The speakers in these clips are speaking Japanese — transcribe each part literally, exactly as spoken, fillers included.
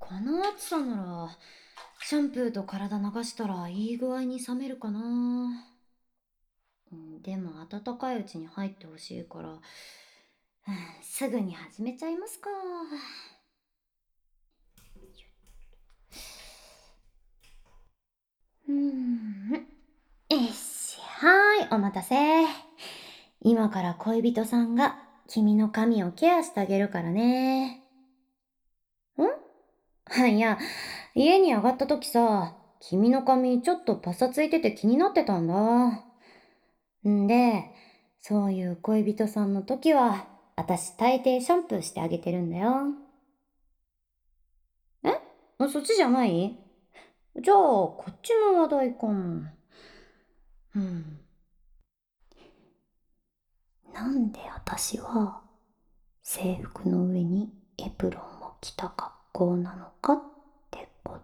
この暑さなら、シャンプーと体流したらいい具合に冷めるかな。うん、でも暖かいうちに入ってほしいから、うん、すぐに始めちゃいますか。うーん。よし、はーい、お待たせ。今から恋人さんが君の髪をケアしてあげるからね。んいや、家に上がった時さ、君の髪ちょっとパサついてて気になってたんだ。んで、そういう恋人さんの時は、私大抵シャンプーしてあげてるんだよ。えあそっちじゃない？じゃあ、こっちの話題かも。うん。なんで私は制服の上にエプロンを着た格好なのかってこと？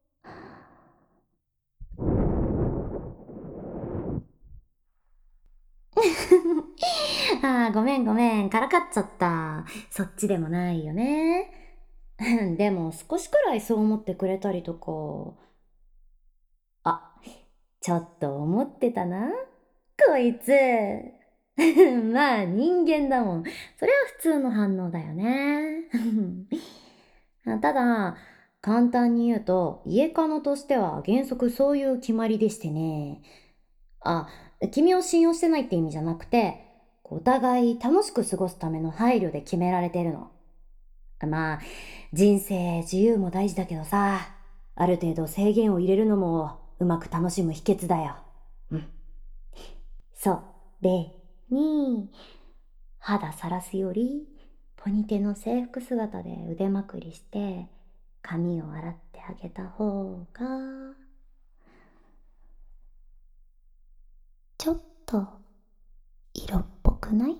ああ、ごめんごめん、からかっちゃった。そっちでもないよね。でも少しくらいそう思ってくれたりとか。あ、ちょっと思ってたな。こいつ。まあ人間だもん。それは普通の反応だよね。ただ、簡単に言うと、家カノとしては原則そういう決まりでしてね。あ、君を信用してないって意味じゃなくて、お互い楽しく過ごすための配慮で決められてるの。まあ、人生自由も大事だけどさ、ある程度制限を入れるのもうまく楽しむ秘訣だよ。うん。それに、肌さらすより、ポニテの制服姿で腕まくりして、髪を洗ってあげた方が、ちょっと色っぽくない？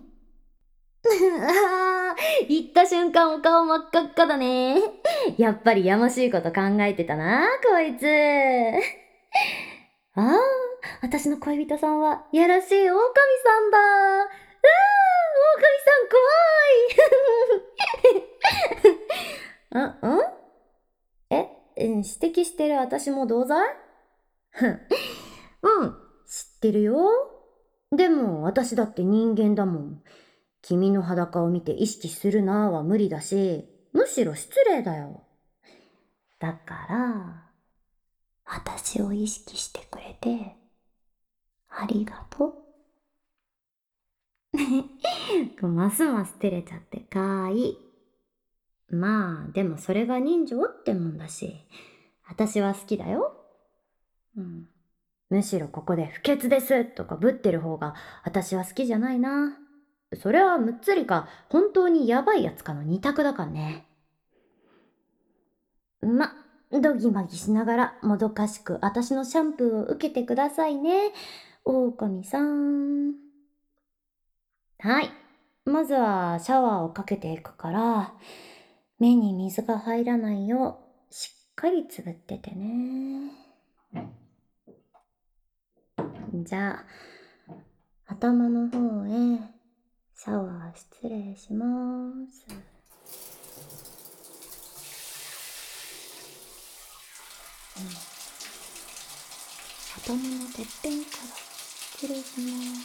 あー言った瞬間お顔真っ赤っかだね。やっぱりやましいこと考えてたな、こいつ。ああ、私の恋人さんは、やらしい狼さんだ。ああ、狼さん怖い。あ、んえ、うん指摘してる私も同罪？ふんうん、知ってるよ。でも私だって人間だもん。君の裸を見て意識するなは無理だし、むしろ失礼だよ。だから、私を意識してくれて、ありがとう。ますます照れちゃってかわいい。まあ、でもそれが人情ってもんだし、私は好きだよ。うん。むしろここで不潔ですとかぶってる方が私は好きじゃないな。それはむっつりか本当にヤバいやつかの二択だからね。ま、ドギマギしながらもどかしく私のシャンプーを受けてくださいね。狼さん。はい。まずはシャワーをかけていくから、目に水が入らないようしっかりつぶっててね。じゃあ、頭の方へシャワー失礼します。頭のてっぺんから失礼します。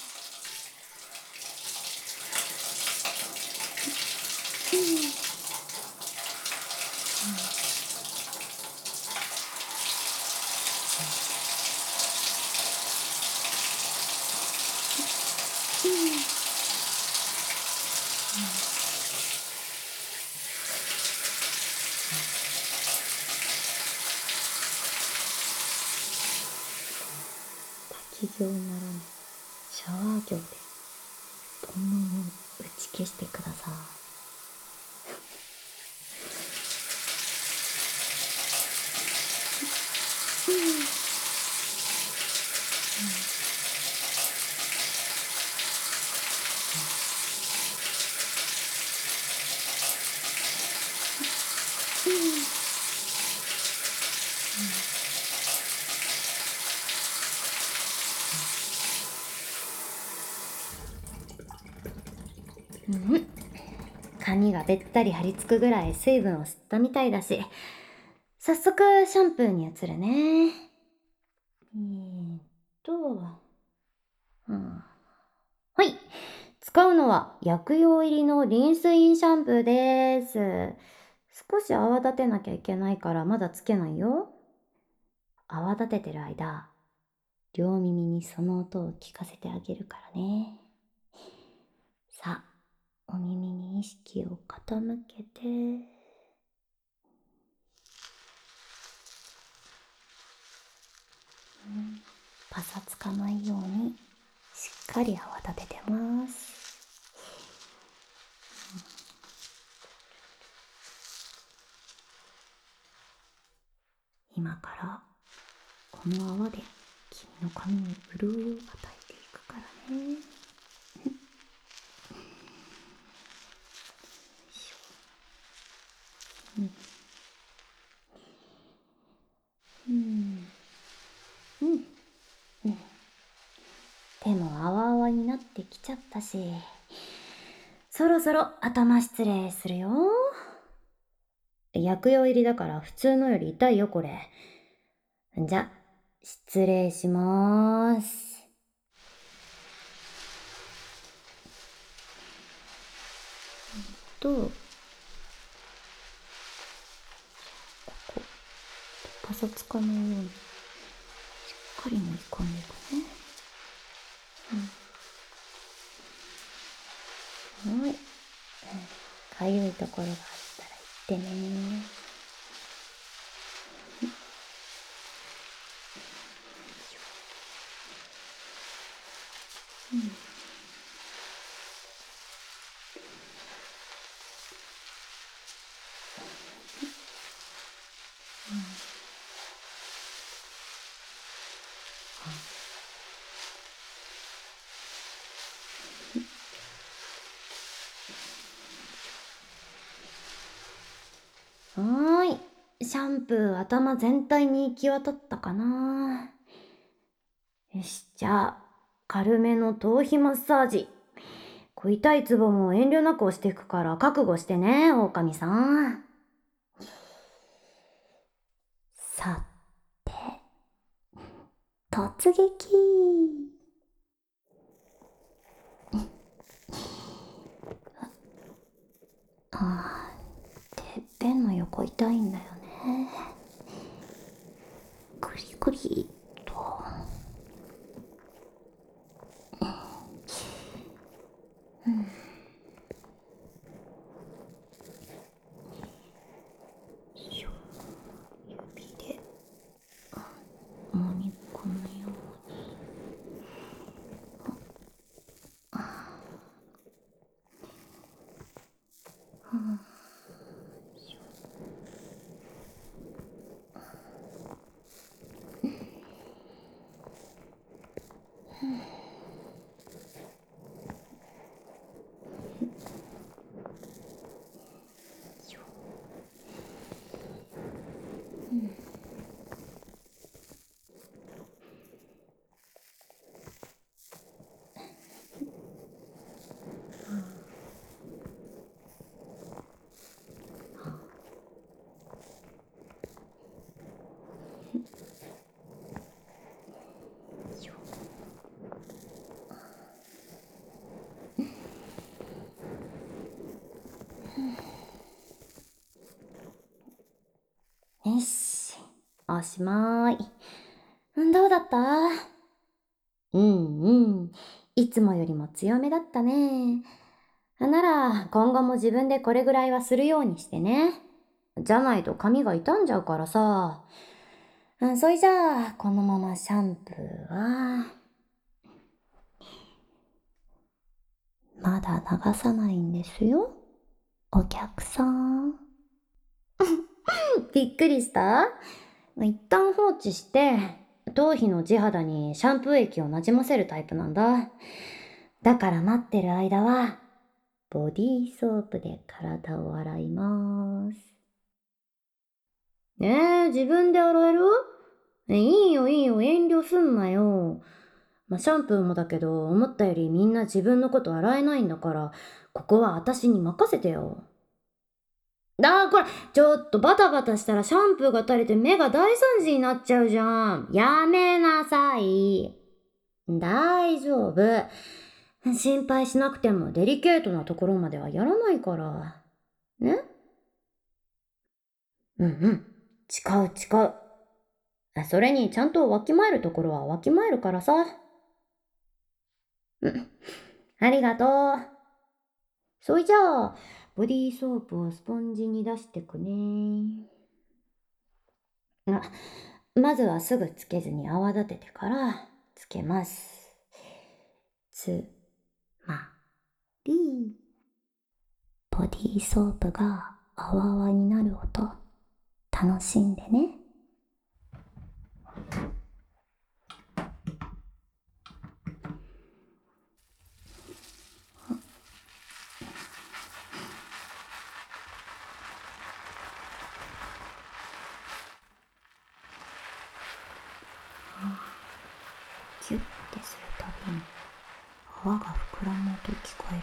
滝行ならぬシャワー業で煩悩を打ち消してください。うんがべったり張り付くぐらい水分を吸ったみたいだし、早速シャンプーに移るね。えーっと、うん、はい。使うのは薬用入りのリンスインシャンプーです。少し泡立てなきゃいけないからまだつけないよ。泡立ててる間、両耳にその音を聞かせてあげるからね。さあ、お耳に意識を傾けて、うん、パサつかないようにしっかり泡立ててます。今からこの泡で君の髪に潤いを与えていくからね。うんうんうんうん。手もあわあわになってきちゃったし、そろそろ頭失礼するよ。薬用入りだから普通のより痛いよこれ。じゃ、失礼しまーす。と、ここ、パサつかないようにしっかり盛り込んでいくね。うん、はい。かゆいところがあったら言ってね。はーい。シャンプー頭全体に行き渡ったかな。よし、じゃあ、軽めの頭皮マッサージ。こう痛いツボも遠慮なく押していくから覚悟してね、狼さん。さて、突撃。あー、てっぺんの横痛いんだよね。クリクリと。指で揉み込むように。よし、おしまい。どうだった？うんうん。いつもよりも強めだったね。なら、今後も自分でこれぐらいはするようにしてね。じゃないと髪が傷んじゃうからさ。うん、それじゃあ、このままシャンプーは、まだ流さないんですよ、お客さん。びっくりした？一旦放置して、頭皮の地肌にシャンプー液をなじませるタイプなんだ。だから待ってる間は、ボディーソープで体を洗います。ねえ、自分で洗える？えいいよいいよ、遠慮すんなよ。まあ、シャンプーもだけど、思ったよりみんな自分のこと洗えないんだから、ここは私に任せてよ。 あー、これ、ちょっとバタバタしたらシャンプーが垂れて目が大惨事になっちゃうじゃん。やめなさい。大丈夫。心配しなくてもデリケートなところまではやらないから。ね。うんうん。誓う誓う。それにちゃんとわきまえるところはわきまえるからさ。うん。ありがとう。それじゃあ、ボディーソープをスポンジに出してくね。あ、まずはすぐつけずに泡立ててからつけます。つ、ま、り。ボディーソープが泡々になる音、楽しんでね。キュッてするたびに泡が膨らむ音聞こえるね。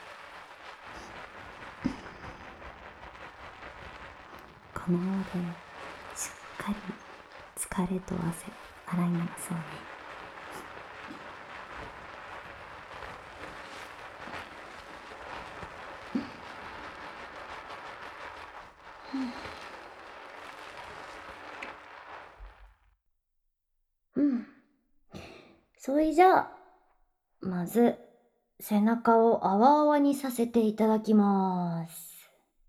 この泡でしっかり疲れと汗洗い流そうね。うん。それじゃあ、まず背中を泡々にさせていただきます。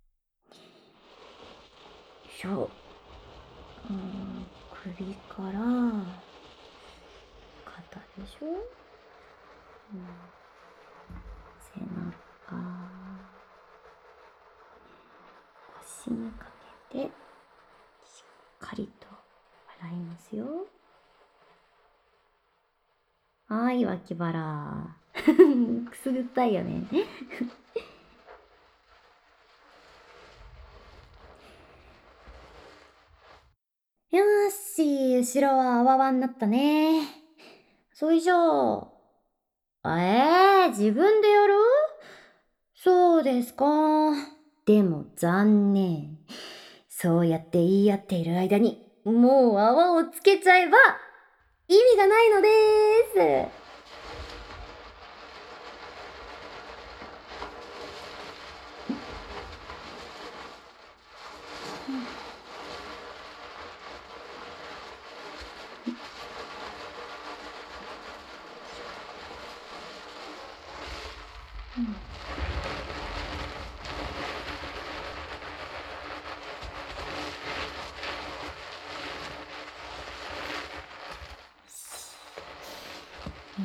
しょ。うん、首から肩でしょ、うん、背中、腰にかけてしっかりと洗いますよ。はい、脇腹。くすぐったいよね。よーし、後ろはあわわになったね。それじゃあ、えー、自分でやる？そうですか。でも残念。そうやって言い合っている間に、もう泡をつけちゃえば、意味がないのでーす。うん、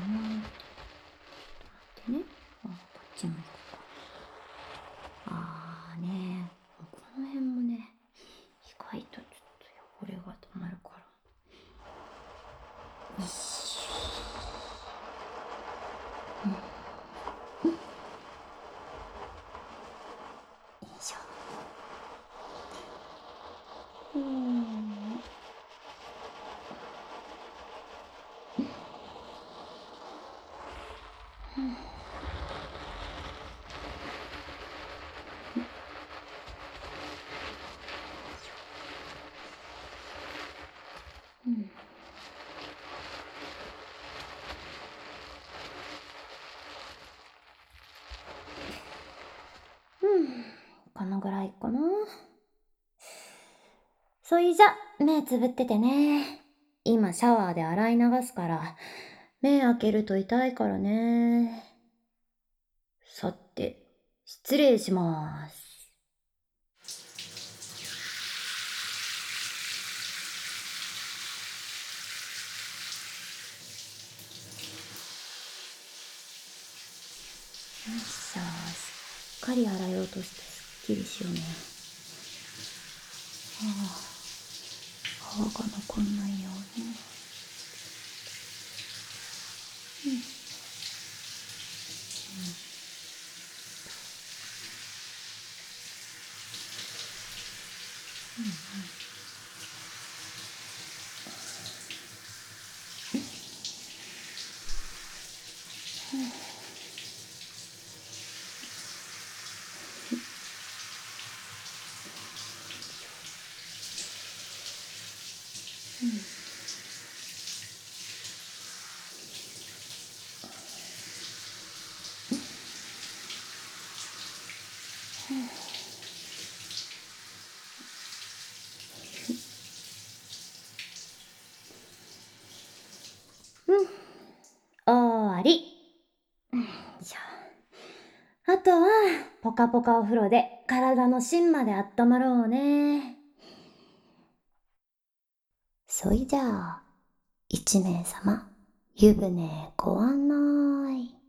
ちょっと待ってね。あ、こっちも行こうか。あーね、この辺もね、意外とちょっと汚れが溜まるから。よし。うん。よいしょ。うん。うん。うん。このぐらいかな。そいじゃ、目つぶっててね。今シャワーで洗い流すから、目開けると痛いからね。さて、失礼します。よいしょ、しっかり洗い落としてすっきりしようね。ああ、泡が残んないように。うん。 終わり。よいしょ。あとは、ポカポカお風呂で体の芯まで温まろうね。そいじゃあ、一名様、湯船ご案内。